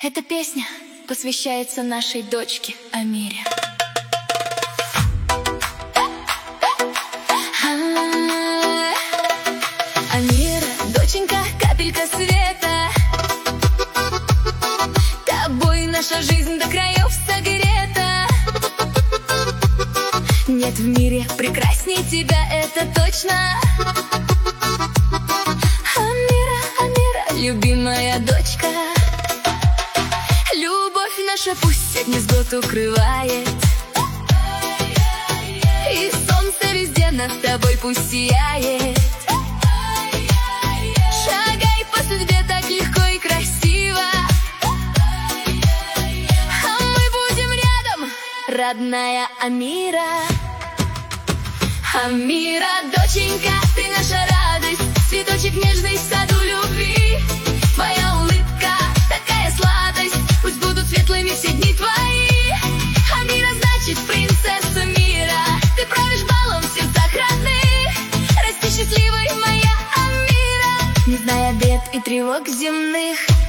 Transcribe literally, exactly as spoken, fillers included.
Эта песня посвящается нашей дочке Амире. Амира, доченька, капелька света, тобой наша жизнь до краев согрета. Нет в мире прекрасней тебя, это точно. Амира, Амира, любимая дочка, любовь наша пусть от невзгод укрывает, и солнце везде над тобой пусть сияет. Шагай по судьбе так легко и красиво, а мы будем рядом, родная Амира. Амира, доченька, ты наша радость, цветочек нежный в саду любви. Твоя улыбка такая сладость, пусть будут светлыми все дни твои. Амира значит принцесса мира, ты правишь балом в сердцах родных. Расти счастливой, моя Амира, не зная бед и тревог земных.